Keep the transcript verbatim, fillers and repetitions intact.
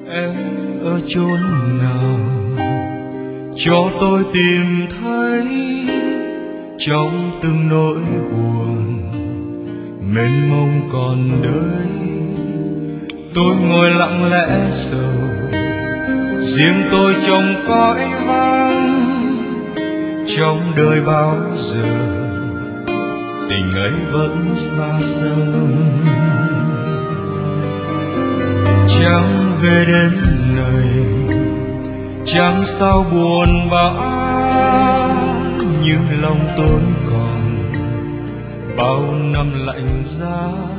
Em ở chốn nào cho tôi tìm thấy, trong từng nỗi buồn mênh mông còn đời. Tôi ngồi lặng lẽ sầu, riêng tôi trong cõi vắng. Trong đời bao giờ tình ấy vẫn xa xăm, chẳng về đến nơi, chẳng sao buồn bã, nhưng lòng tôi còn bao năm lạnh giá.